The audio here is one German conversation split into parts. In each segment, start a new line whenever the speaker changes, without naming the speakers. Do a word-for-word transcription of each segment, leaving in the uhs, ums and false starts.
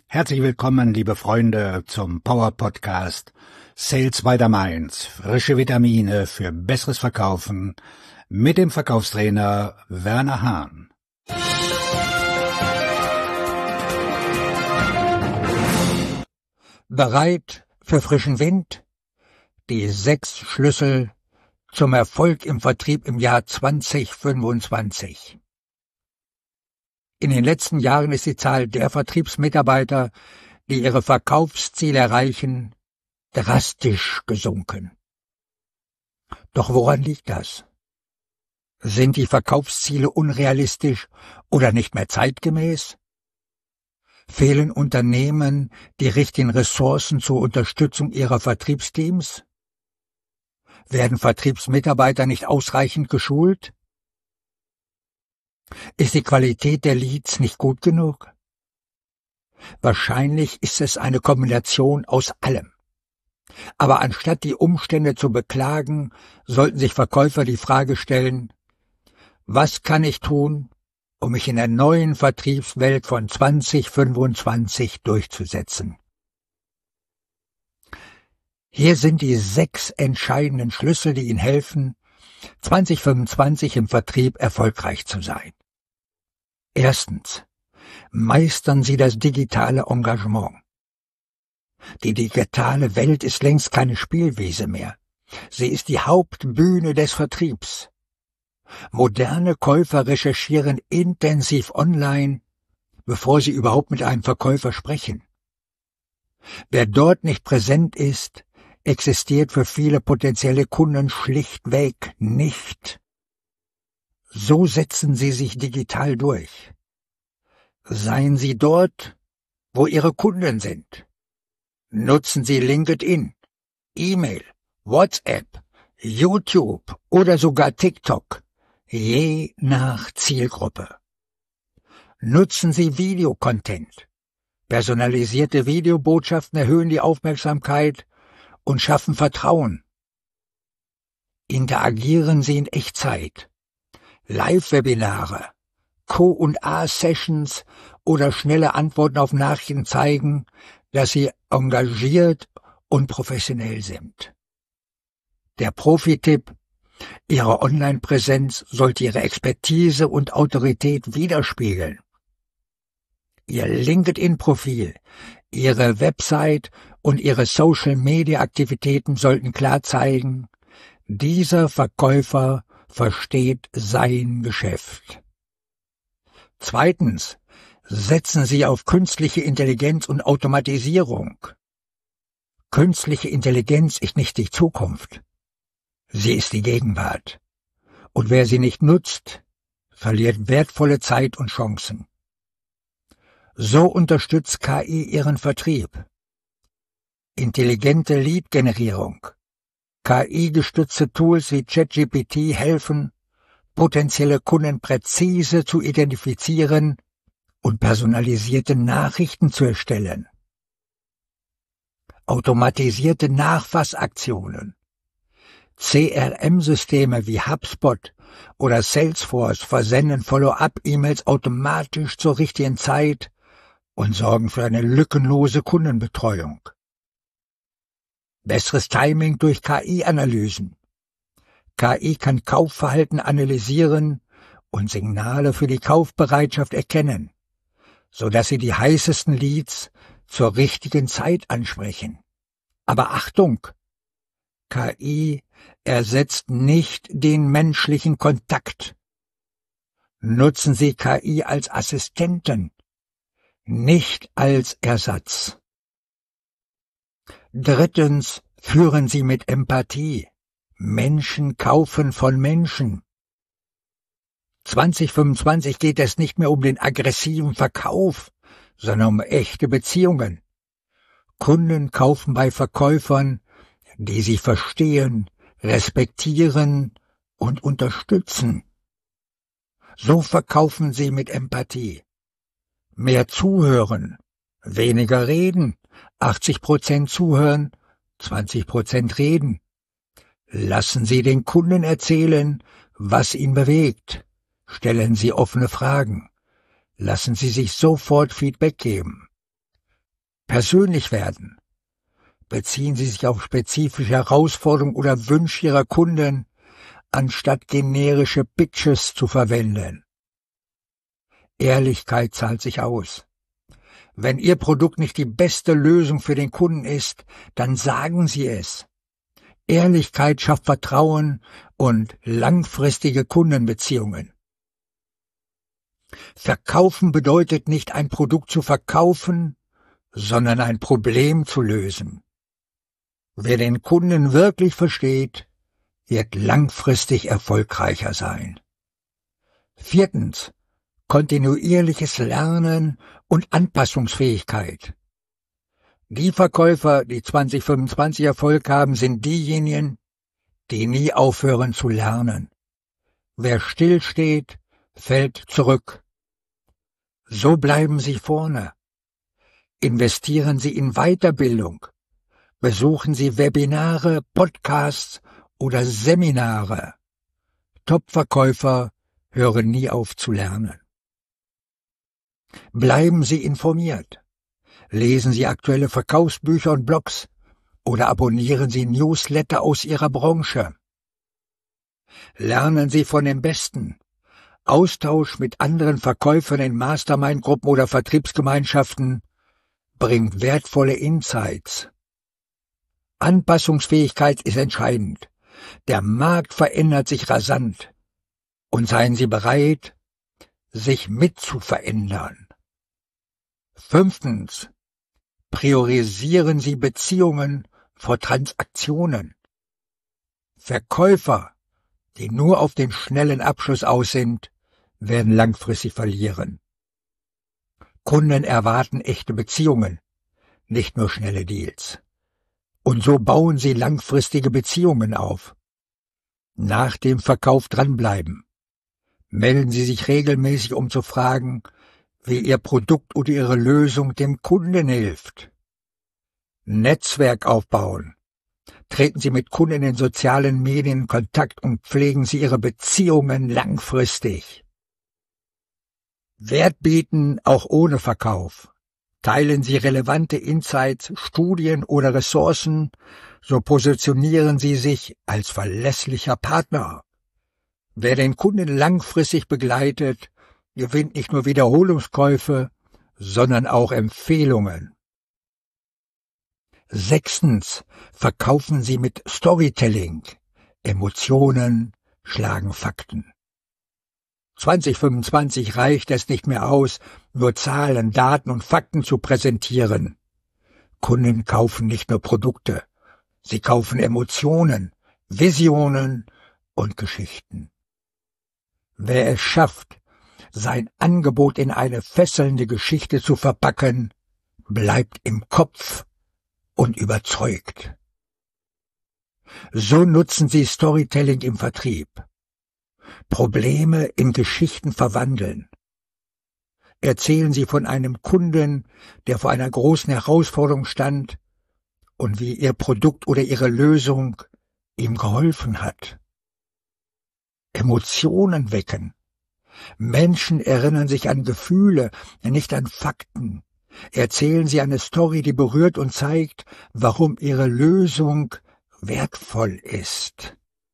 Herzlich willkommen, liebe Freunde, zum Power Podcast Sales by the Mainz. Frische Vitamine für besseres Verkaufen mit dem Verkaufstrainer Werner Hahn.
Bereit für frischen Wind? Die sechs Schlüssel zum Erfolg im Vertrieb im Jahr zwanzig fünfundzwanzig. In den letzten Jahren ist die Zahl der Vertriebsmitarbeiter, die ihre Verkaufsziele erreichen, drastisch gesunken. Doch woran liegt das? Sind die Verkaufsziele unrealistisch oder nicht mehr zeitgemäß? Fehlen Unternehmen die richtigen Ressourcen zur Unterstützung ihrer Vertriebsteams? Werden Vertriebsmitarbeiter nicht ausreichend geschult? Ist die Qualität der Leads nicht gut genug? Wahrscheinlich ist es eine Kombination aus allem. Aber anstatt die Umstände zu beklagen, sollten sich Verkäufer die Frage stellen: Was kann ich tun, um mich in der neuen Vertriebswelt von zwanzig fünfundzwanzig durchzusetzen? Hier sind die sechs entscheidenden Schlüssel, die Ihnen helfen, zwanzig fünfundzwanzig im Vertrieb erfolgreich zu sein. Erstens. Meistern Sie das digitale Engagement. Die digitale Welt ist längst keine Spielwiese mehr. Sie ist die Hauptbühne des Vertriebs. Moderne Käufer recherchieren intensiv online, bevor sie überhaupt mit einem Verkäufer sprechen. Wer dort nicht präsent ist, existiert für viele potenzielle Kunden schlichtweg nicht. So setzen Sie sich digital durch. Seien Sie dort, wo Ihre Kunden sind. Nutzen Sie LinkedIn, E-Mail, WhatsApp, YouTube oder sogar TikTok, je nach Zielgruppe. Nutzen Sie Videocontent. Personalisierte Videobotschaften erhöhen die Aufmerksamkeit und schaffen Vertrauen. Interagieren Sie in Echtzeit. Live-Webinare, Q und A-Sessions oder schnelle Antworten auf Nachrichten zeigen, dass Sie engagiert und professionell sind. Der Profi-Tipp: Ihre Online-Präsenz sollte Ihre Expertise und Autorität widerspiegeln. Ihr LinkedIn-Profil, Ihre Website und Ihre Social-Media-Aktivitäten sollten klar zeigen: Dieser Verkäufer versteht sein Geschäft. Zweitens. Setzen Sie auf künstliche Intelligenz und Automatisierung. Künstliche Intelligenz ist nicht die Zukunft. Sie ist die Gegenwart. Und wer sie nicht nutzt, verliert wertvolle Zeit und Chancen. So unterstützt K I Ihren Vertrieb. Intelligente Lead-Generierung. K I-gestützte Tools wie ChatGPT helfen, potenzielle Kunden präzise zu identifizieren und personalisierte Nachrichten zu erstellen. Automatisierte Nachfassaktionen. C R M-Systeme wie HubSpot oder Salesforce versenden Follow-up-E-Mails automatisch zur richtigen Zeit und sorgen für eine lückenlose Kundenbetreuung. Besseres Timing durch K I-Analysen. K I kann Kaufverhalten analysieren und Signale für die Kaufbereitschaft erkennen, sodass sie die heißesten Leads zur richtigen Zeit ansprechen. Aber Achtung! K I ersetzt nicht den menschlichen Kontakt. Nutzen Sie K I als Assistenten, nicht als Ersatz. Drittens, führen Sie mit Empathie. Menschen kaufen von Menschen. zwanzig fünfundzwanzig geht es nicht mehr um den aggressiven Verkauf, sondern um echte Beziehungen. Kunden kaufen bei Verkäufern, die sie verstehen, respektieren und unterstützen. So verkaufen Sie mit Empathie. Mehr zuhören, weniger reden, achtzig Prozent zuhören, zwanzig Prozent reden. Lassen Sie den Kunden erzählen, was ihn bewegt. Stellen Sie offene Fragen. Lassen Sie sich sofort Feedback geben. persönlich werden. Beziehen Sie sich auf spezifische Herausforderungen oder Wünsche Ihrer Kunden, anstatt generische Pitches zu verwenden. Ehrlichkeit zahlt sich aus. Wenn Ihr Produkt nicht die beste Lösung für den Kunden ist, dann sagen Sie es. Ehrlichkeit schafft Vertrauen und langfristige Kundenbeziehungen. Verkaufen bedeutet nicht, ein Produkt zu verkaufen, sondern ein Problem zu lösen. Wer den Kunden wirklich versteht, wird langfristig erfolgreicher sein. Viertens. Kontinuierliches Lernen und Anpassungsfähigkeit. Die Verkäufer, die zwanzig fünfundzwanzig Erfolg haben, sind diejenigen, die nie aufhören zu lernen. Wer stillsteht, fällt zurück. So bleiben Sie vorne. Investieren Sie in Weiterbildung. Besuchen Sie Webinare, Podcasts oder Seminare. Top-Verkäufer hören nie auf zu lernen. Bleiben Sie informiert. Lesen Sie aktuelle Verkaufsbücher und Blogs oder abonnieren Sie Newsletter aus Ihrer Branche. Lernen Sie von den Besten. Austausch mit anderen Verkäufern in Mastermind-Gruppen oder Vertriebsgemeinschaften bringt wertvolle Insights. Anpassungsfähigkeit ist entscheidend. Der Markt verändert sich rasant. Und seien Sie bereit, sich mitzuverändern. Fünftens. Priorisieren Sie Beziehungen vor Transaktionen. Verkäufer, die nur auf den schnellen Abschluss aus sind, werden langfristig verlieren. Kunden erwarten echte Beziehungen, nicht nur schnelle Deals. Und so bauen Sie langfristige Beziehungen auf. Nach dem Verkauf dranbleiben. Melden Sie sich regelmäßig, um zu fragen, wie Ihr Produkt oder Ihre Lösung dem Kunden hilft. Netzwerk aufbauen. Treten Sie mit Kunden in den sozialen Medien in Kontakt und pflegen Sie Ihre Beziehungen langfristig. Wert bieten, auch ohne Verkauf. Teilen Sie relevante Insights, Studien oder Ressourcen, so positionieren Sie sich als verlässlicher Partner. Wer den Kunden langfristig begleitet, gewinnt nicht nur Wiederholungskäufe, sondern auch Empfehlungen. Sechstens. Verkaufen Sie mit Storytelling. Emotionen schlagen Fakten. zwanzig fünfundzwanzig reicht es nicht mehr aus, nur Zahlen, Daten und Fakten zu präsentieren. Kunden kaufen nicht nur Produkte, sie kaufen Emotionen, Visionen und Geschichten. Wer es schafft, sein Angebot in eine fesselnde Geschichte zu verpacken, bleibt im Kopf und überzeugt. So nutzen Sie Storytelling im Vertrieb. Probleme in Geschichten verwandeln. Erzählen Sie von einem Kunden, der vor einer großen Herausforderung stand und wie Ihr Produkt oder Ihre Lösung ihm geholfen hat. Emotionen wecken. Menschen erinnern sich an Gefühle, nicht an Fakten. Erzählen Sie eine Story, die berührt und zeigt, warum Ihre Lösung wertvoll ist.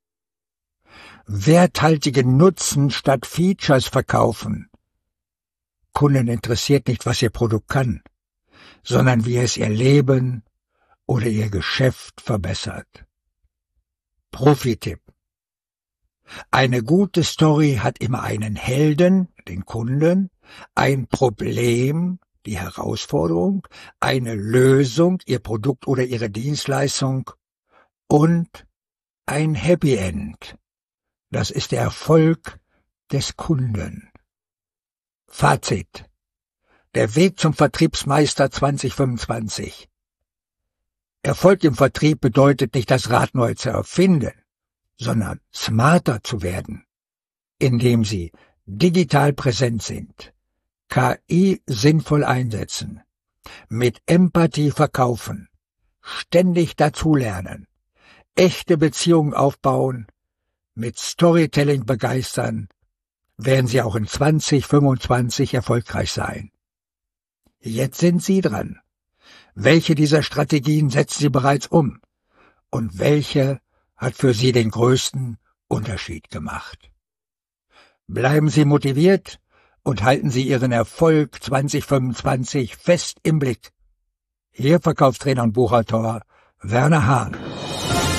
Werthaltigen Nutzen statt Features verkaufen. Kunden interessiert nicht, was Ihr Produkt kann, sondern wie es Ihr Leben oder Ihr Geschäft verbessert. Profi-Tipp. Eine gute Story hat immer einen Helden, den Kunden, ein Problem, die Herausforderung, eine Lösung, Ihr Produkt oder Ihre Dienstleistung und ein Happy End. Das ist der Erfolg des Kunden. Fazit. Der Weg zum Vertriebsmeister zwanzig fünfundzwanzig. Erfolg im Vertrieb bedeutet nicht, das Rad neu zu erfinden, sondern smarter zu werden, indem Sie digital präsent sind, K I sinnvoll einsetzen, mit Empathie verkaufen, ständig dazulernen, echte Beziehungen aufbauen, mit Storytelling begeistern, werden Sie auch in zwanzig fünfundzwanzig erfolgreich sein. Jetzt sind Sie dran. Welche dieser Strategien setzen Sie bereits um? Und welche hat für Sie den größten Unterschied gemacht? Bleiben Sie motiviert und halten Sie Ihren Erfolg zwanzig fünfundzwanzig fest im Blick. Ihr Verkaufstrainer und Buchautor Werner Hahn.